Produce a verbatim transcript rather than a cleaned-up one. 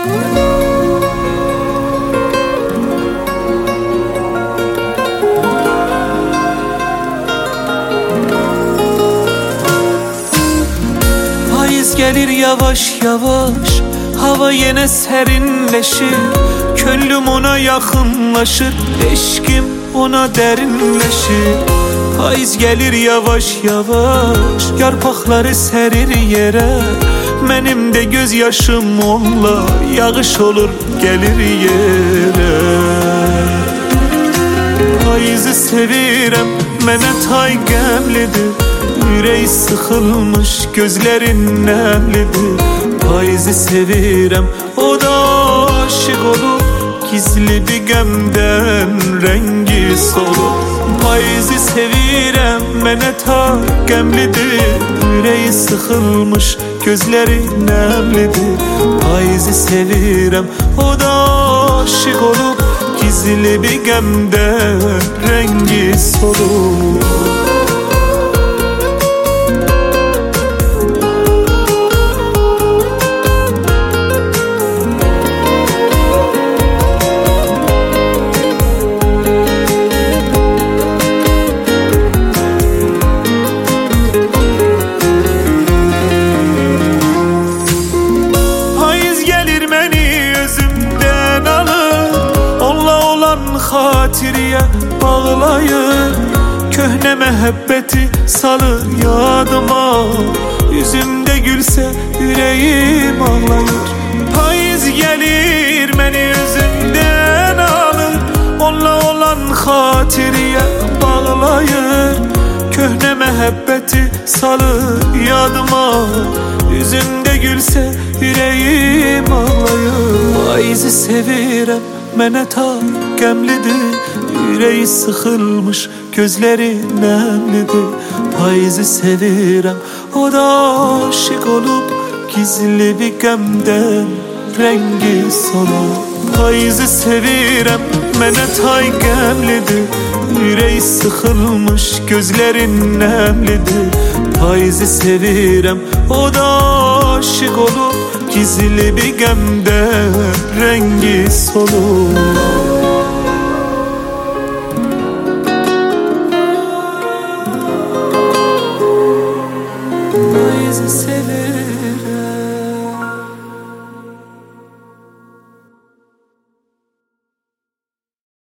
Payız gelir yavaş yavaş, hava yine serinleşir. Könlüm ona yakınlaşır, eşkim ona derinleşir. Payız gelir yavaş yavaş, yarpaqları serir yere. Benim de gözyaşım onunla yağış olur gelir yere. Payızı sevirəm, mənə tay qəmlidir. Ürək sıxılmış, gözlərin nəmlidir. Payızı sevirəm, o da aşık olur. Gizli bir qəmdən rəngi solur. Payızı sevirəm, mənə tay qəmlidir. Ürək sıxılmış, gözləri nəmlidir. Payızı sevirəm, o da aşık olub. Gizli bir qəmdən rəngi solur. Xatiriyə bağlayır, köhnə məhəbbəti salır yadıma. Yüzümdə gülsə ürəyim ağlayır. Payız gəlir məni özündən alır, onunla olan xatiriyə bağlayır, köhnə məhəbbəti salır yadıma. Yüzümdə gülsə ürəyim ağlayır. Payızı sevirəm, mənə tay qəmlidir. Ürəyi sıxılmış, gözləri nəmlidir. Payızı sevirəm, o da aşık olub. Gizli bir qəmdən rəngi solur. Payızı sevirəm, mənə tay qəmlidir. Ürəyi sıxılmış, gözləri nəmlidir. Payızı sevirəm, o da aşık olub. Gizli bir qəmdən rəngi solur.